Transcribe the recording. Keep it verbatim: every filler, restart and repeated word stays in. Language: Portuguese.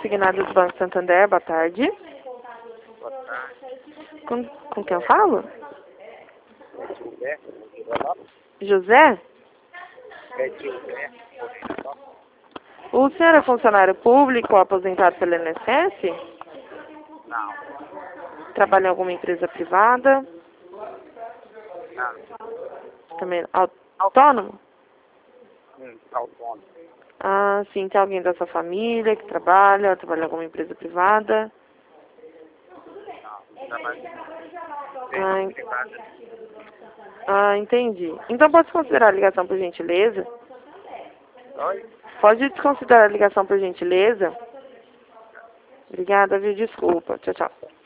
consignado do Banco Santander, boa tarde. Boa tarde. Com, com quem eu falo? É José, Florianópolis. José? É José, Florianópolis. O senhor é funcionário público ou aposentado pelo I N S S? Não, Trabalha em alguma empresa privada? não. Também au- autônomo? Hum, autônomo. Ah, sim. Tem alguém da sua família que trabalha, trabalha em alguma empresa privada? Não, trabalho Ah, em en- privada. ah, entendi. Então pode considerar a ligação por gentileza? Oi? Pode desconsiderar a ligação por gentileza? Obrigada, viu? Desculpa. Tchau, tchau.